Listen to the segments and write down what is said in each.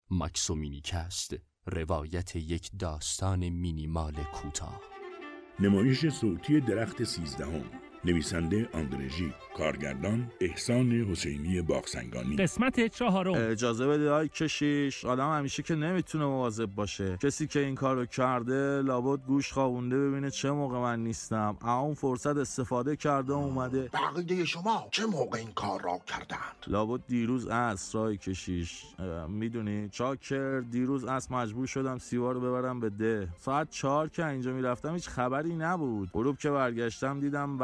ماکس و مینیکست، روایت یک داستان مینیمال کوتاه. نمایش صوتی درخت 13، نویسنده آندرژی، کارگردان احسان حسینی باغسنگانی. قسمت 4. اجازه بده آی کشیش، آدم همیشه که نمیتونه مواظب باشه. کسی که این کارو کرده لابد گوش خوابونده ببینه چه موقع من نیستم، اون فرصت استفاده کرده اومده. بقیه شما چه موقع این کار را کردند؟ لابد دیروز عصر آی کشیش، میدونی چاکر، دیروز عصر مجبور شدم سیوار رو ببرم به ده. ساعت 4 که اینجا میرفتم هیچ خبری نبود. غروب که برگشتم دیدم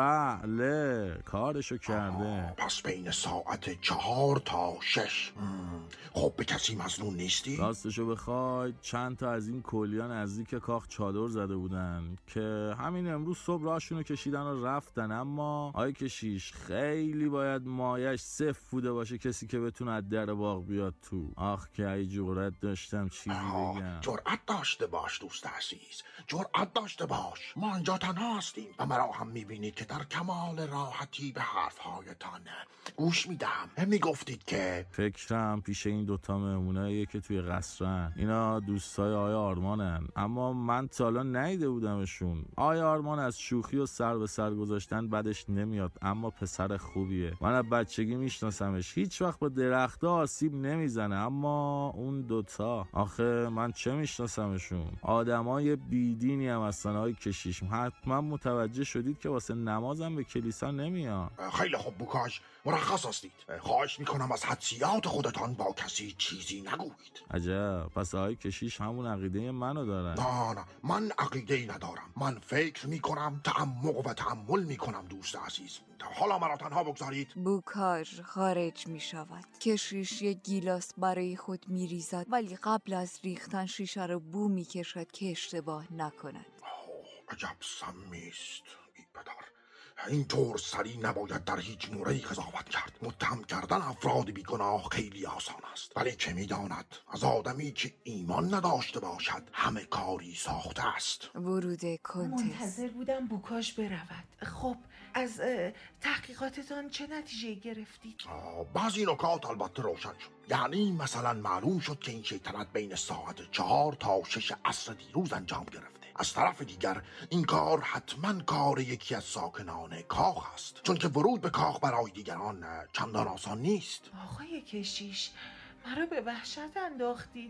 بله کارشو کرده. پس بین ساعت 4 تا 6. خب به کسی مظنون نیستی؟ راستشو بخوای چند تا از این کلیان نزدیک کاخ چادر زده بودن که همین امروز صبح راهشونو کشیدن و رفتن. اما آی کشیش خیلی باید مایش صفر بوده باشه کسی که بتونه از در باغ بیاد تو. آخ که ای جرأت داشتم چیزی بگم. جرأت داشته باش دوست عزیز، جرأت داشته باش. ما اینجا تنها هستیم و مرا هم میبینید که در کمال راحتی به حرفهایتان گوش میدم. میگفتید که فکرم پیش این دوتا مهموناییه که توی قصرن. اینا دوستای آیا آرمانن، اما من تا حالا ندیده بودمشون. آیا آرمان از شوخی و سر به سر گذاشتن بدش نمیاد، اما پسر خوبیه. من از بچگی میشناسمش، هیچ وقت با درخت‌ها آسیب نمیزنه. اما اون دوتا آخه من چه میشناسمشون؟ آدمای بیدینی هم هستن. آی کشیش حتما متوجه شدید که واسه نمازم به کلیسا نمیان. خیلی خوب بوکاش، مرخص هستید. خواهش میکنم از حدسیات خودتان با کسی چیزی نگویید. عجب، پس آقای کشیش همون عقیده منو دارن. نه من عقیده‌ای ندارم. من فکر میکنم، تعمق و تأمل میکنم دوست عزیز. حالا مرا تنها بگذارید. بوکاژ خارج میشود. کشیش یک گیلاس برای خود میریزد، ولی قبل از ریختن شیشه رو بو میکشد که اشتباه نکند. عجب سمیست ای پدر. این طور سری نباید در هیچ مورد قضاوت کرد. متهم کردن افراد بیگناه خیلی آسان است، ولی که میداند از آدمی که ایمان نداشته باشد همه کاری ساخته است. ورود کنتس. منتظر بودم بوکاژ برود. خب از تحقیقاتتان چه نتیجه گرفتید؟ بعضی نکات البته روشن شد. یعنی مثلا معلوم شد که این شیطنت بین ساعت 4 تا 6 عصر دیروز انجام گرفته. از طرف دیگر این کار حتما کار یکی از ساکنان کاخ است، چون که ورود به کاخ برای دیگران چندان آسان نیست. آقای کشیش مرا به وحشت انداختید.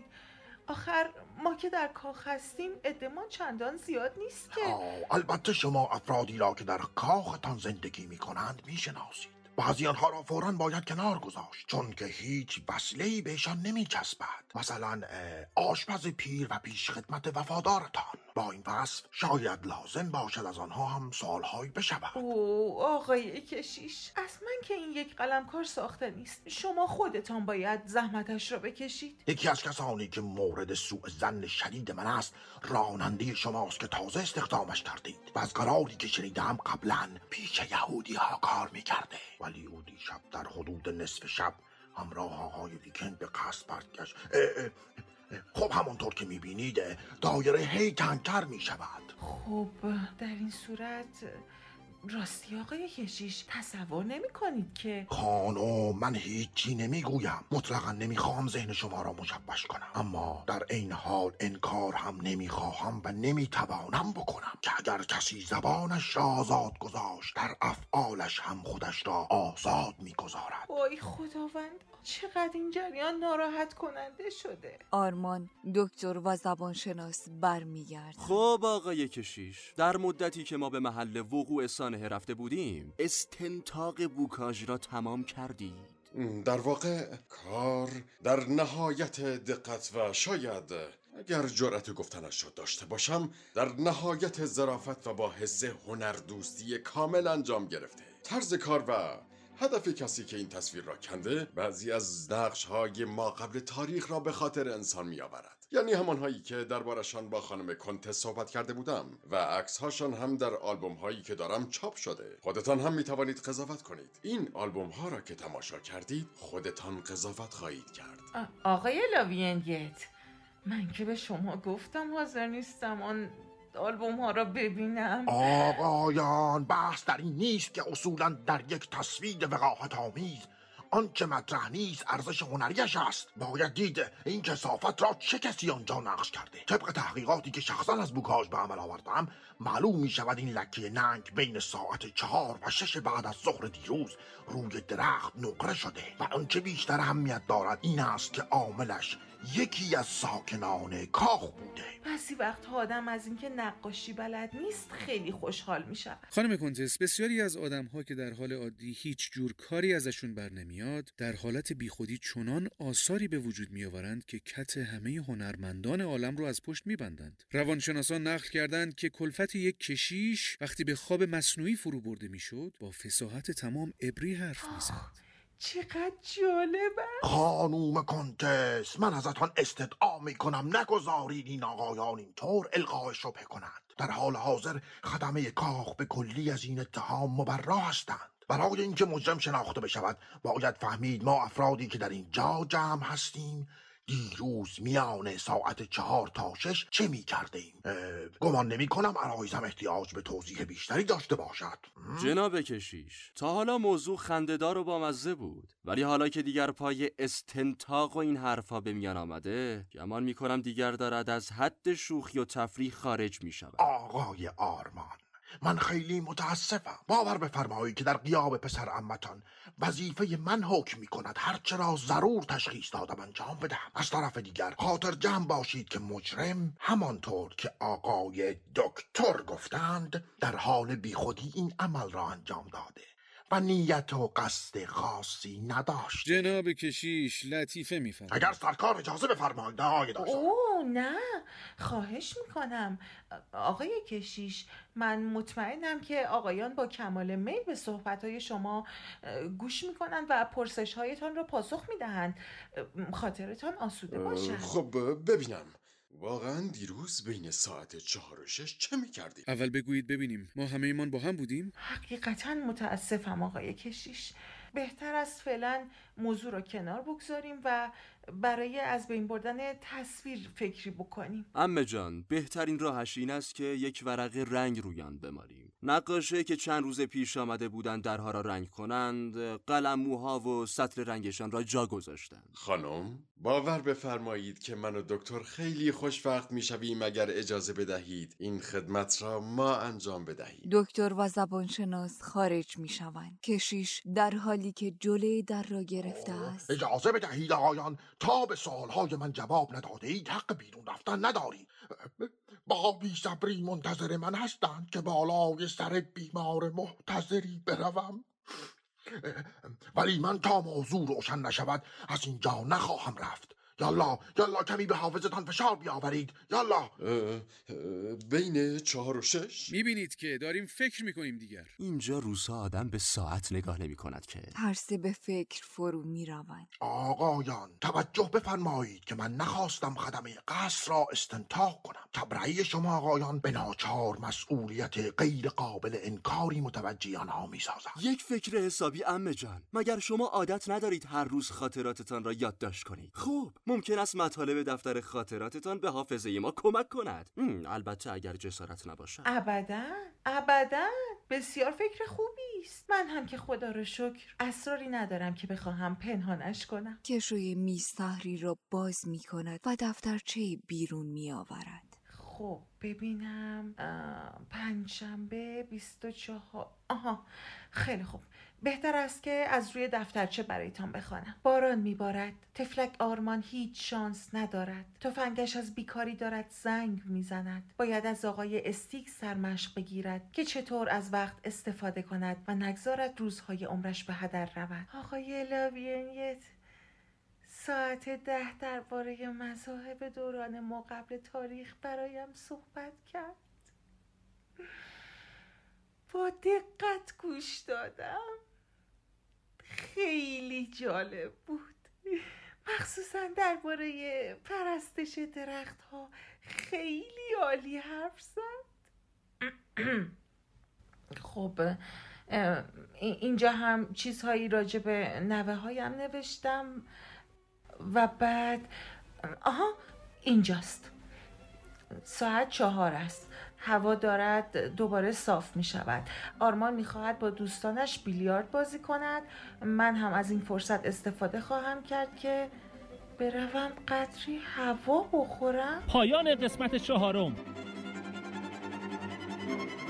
آخر ما که در کاخ هستیم عده‌مان چندان زیاد نیست که. البته شما افرادی را که در کاختان زندگی می کنند می شناسید. بعضی آنها را فوراً باید کنار گذاشت، چون که هیچ وصله‌ای بهشان نمی چسبد. مثلا آشپز پیر و پیش خدمت وفادارتان. با این وصف شاید لازم باشد از آنها هم سوالهایی بشود. آقای کشیش، اصلا که این یک قلمکار ساخته نیست. شما خودتان باید زحمتش را بکشید. یکی از کسانی که مورد سوء ظن شدید من است راننده شماست که تازه استخدامش کردید و از قراری که شنیدم قبلا پیش یهودی ها کار میکرده، ولی او دیشب در حدود نصف شب همراه آقای ویکند به قصد برگشت. خب همونطور که میبینید دایره هی تنگتر میشود. خب در این صورت راستی آقای کشیش تصور نمی کنید که خانم من هیچی نمیگویم، مطلقا نمیخوام ذهن شما را مشوش کنم، اما در این حال انکار هم نمیخواهم و نمیتوانم بکنم که اگر کسی زبانش را آزاد گذاشت در افعالش هم خودش را آزاد میگذارد. وای خداوند، چقدر این جریان ناراحت کننده شده. آرمان دکتر و زبانشناس برمیگرد. خب آقای کشیش، در مدتی که ما به محل وقوع سانحه رفته بودیم استنطاق بوکاژ را تمام کردید؟ در واقع کار در نهایت دقت و شاید اگر جرأت گفتنش را داشته باشم در نهایت ظرافت و با حس هنردوستی کامل انجام گرفته. طرز کار و هدف کسی که این تصویر را کنده بعضی از نقش‌های ما قبل تاریخ را به خاطر انسان می‌آورد. یعنی همان‌هایی که دربارشان با خانم کنتس صحبت کرده بودم و عکس‌هاشان هم در آلبوم‌هایی که دارم چاپ شده. خودتان هم می‌توانید قضاوت کنید. این آلبوم‌ها را که تماشا کردید خودتان قضاوت خواهید کرد. آقای لاوینگت، من که به شما گفتم حاضر نیستم آن آلبوم ها را ببینم. آقایان، بحث در این نیست که اصولا در یک تصویر وقاحت آمیز آنچه مطرح نیست ارزش هنریش است. باید دید این کثافت را چه کسی آنجا نقش کرده. طبق تحقیقاتی که شخصا از بوکاژ به عمل آوردم معلوم می شود این لکه ننگ بین ساعت 4 و 6 بعد از ظهر دیروز روی درخت نقره شده و آنچه بیشتر اهمیت دارد این است که عاملش یکی از ساکنان کاخ بوده. بعضی وقتها آدم از اینکه نقاشی بلد نیست خیلی خوشحال می شود. خانم کنتس، بسیاری از آدم‌ها که در حال عادی هیچ جور کاری ازشون بر نمیاد در حالت بیخودی چنان آثاری به وجود میآورند که کت همه هنرمندان عالم رو از پشت میبندند. روانشناسان نقل کردند که کلفت یک کشیش وقتی به خواب مصنوعی فرو برده میشد با فصاحت تمام عبری حرف میزد. چقدر جالبه. خانوم کنتس، من ازتان استدعا میکنم نگذارید این آقایان اینطور القای شبهه کنند. در حال حاضر خدمه کاخ به کلی از این اتهام مبرا هستند. برای اینکه مجرم شناخته بشود باید فهمید ما افرادی که در اینجا جمع هستیم دیروز میان ساعت 4 تا 6 چه می کردیم؟ گمان نمی کنم عرایزم احتیاج به توضیح بیشتری داشته باشد. جناب کشیش، تا حالا موضوع خنده‌دار و بامزه بود، ولی حالا که دیگر پای استنتاق و این حرفا به میان آمده گمان می کنم دیگر دارد از حد شوخی و تفریح خارج می شود. آقای آرمان، من خیلی متاسفم. باور بفرمایید که در غیاب پسر عمتان وظیفه من حکم می کند هرچه را ضرور تشخیص دادم انجام بدهم. از طرف دیگر خاطر جمع باشید که مجرم همانطور که آقای دکتر گفتند در حال بیخودی این عمل را انجام داده و نیت و قصد خاصی نداشت. جناب کشیش لطیفه میفرمایید. اگر سرکار اجازه بفرمایید. آقای دکتر. اوه نه، خواهش میکنم آقای کشیش. من مطمئنم که آقایان با کمال میل به صحبتهای شما گوش میکنند و پرسشهایتان را پاسخ میدهند. خاطرتان آسوده باشد. خب ببینم واقعا دیروز بین ساعت 4 و 6 چه میکردیم؟ اول بگویید ببینیم، ما همه ایمان با هم بودیم؟ حقیقتا متاسفم آقای کشیش. بهتر است فعلا موضوع را کنار بگذاریم و برای از بین بردن تصویر فکری بکنیم. عمه جان، بهترین راهش این است که یک ورقه رنگ روی آن بمالیم. نقاشه که چند روز پیش آمده بودند درها را رنگ کنند، قلموها و سطل رنگشان را جا گذاشتند. خانم، باور بفرمایید که من و دکتر خیلی خوشوقت میشویم اگر اجازه بدهید این خدمت را ما انجام بدهیم. دکتر و زبانشناس خارج می شوند. کشیش در حالی که جلوی در را گرفته است. اجازه بدهید آقایان، تا به سوالهای من جواب نداده اید حق بیرون رفتن ندارید. با بی‌صبری منتظر من هستند که بالای سر بیمار محتضری بروم، ولی من تا موضوع روشن نشود از اینجا نخواهم رفت. یالا کمی به حافظتان فشار بیاورید. یالا. بین 4 و 6 میبینید که داریم فکر میکنیم دیگر. اینجا روزها آدم به ساعت نگاه نمی کند که. ترسه به فکر فرو می روند. آقایان توجه بفرمایید که من نخواستم خدمه قصر را استنتاق کنم. تبرئه شما آقایان به ناچار مسئولیت غیر قابل انکاری متوجه آنها می سازد. یک فکر حسابی عمه جان، مگر شما عادت ندارید هر روز خاطراتتان را یادداشت کنید؟ خوب، ممکن است مطالب دفتر خاطراتتان به حافظه ما کمک کند. البته اگر جسارت نباشد. ابداً بسیار فکر خوبی است. من هم که خدا رو شکر اسراری ندارم که بخواهم پنهانش کنم. کشوی میز تحریر را باز می کند و دفترچه بیرون می آورد. خب ببینم، پنجشنبه 24. خیلی خوب. بهتر است که از روی دفترچه برایتان بخوانم. باران میبارد. تفلک آرمان هیچ شانس ندارد. تفنگش از بیکاری دارد زنگ میزند. باید از آقای استیک سرمشق بگیرد که چطور از وقت استفاده کند و نگذارد روزهای عمرش به هدر رود. آقای لاوینیت ساعت 10 درباره مذاهب دوران ما قبل تاریخ برایم صحبت کرد. با دقت گوش دادم. خیلی جالب بود، مخصوصا درباره پرستش درختها. خیلی عالی حرف زد. خب اینجا هم چیزهایی راجع به نوه هایم نوشتم و بعد اینجاست. ساعت 4 است. هوا دارد دوباره صاف می شود. آرمان می خواهد با دوستانش بیلیارد بازی کند. من هم از این فرصت استفاده خواهم کرد که بروم قدری هوا بخورم. پایان قسمت 4.